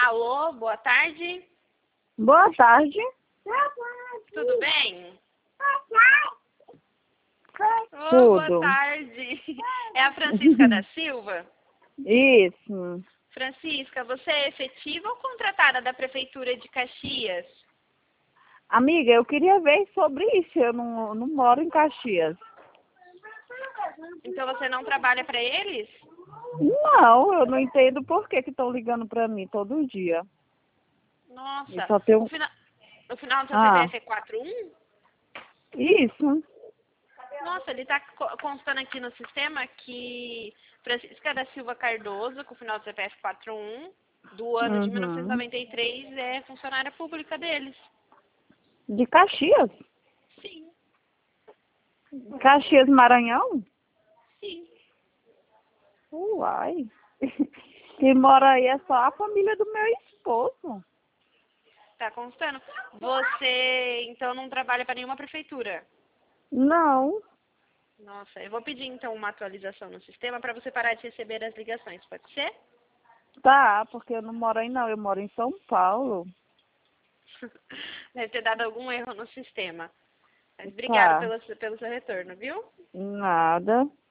Alô, boa tarde. Boa tarde. Tudo bem? Ô, Tudo. boa tarde. É a Francisca da Silva? Isso. Francisca, você é efetiva ou contratada da Prefeitura de Caxias? Amiga, eu queria ver sobre isso. Eu não moro em Caxias. Então você não trabalha para eles? Não, eu não entendo por que estão ligando para mim todo dia. Eu Nossa, só tenho... o final do seu Ah, CPF é 41? isso. Nossa, ele está constando aqui no sistema que Francisca da Silva Cardoso, com o final do CPF 41, do ano de Uhum. 1993, é funcionária pública deles. De Caxias? Sim, Caxias, Maranhão? sim. Uai. Quem mora aí é só a família do meu esposo. Tá constando. Você, então, não trabalha para nenhuma prefeitura? Não. Nossa, eu vou pedir, então, uma atualização no sistema para você parar de receber as ligações, pode ser? Tá, porque eu não moro aí não. Eu moro em São Paulo. Deve ter dado algum erro no sistema. Mas obrigada Tá. pelo seu retorno, viu? Nada.